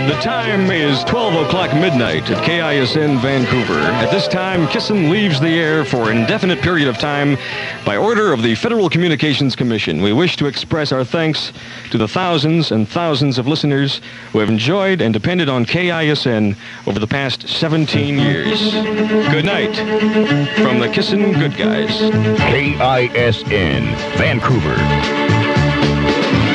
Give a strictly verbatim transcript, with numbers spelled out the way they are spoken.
The time is twelve o'clock midnight at K I S N Vancouver. At this time, Kissin leaves the air for an indefinite period of time by order of the Federal Communications Commission. We wish to express our thanks to the thousands and thousands of listeners who have enjoyed and depended on K I S N over the past seventeen years. Good night from the Kissin' Good Guys. K I S N, Vancouver.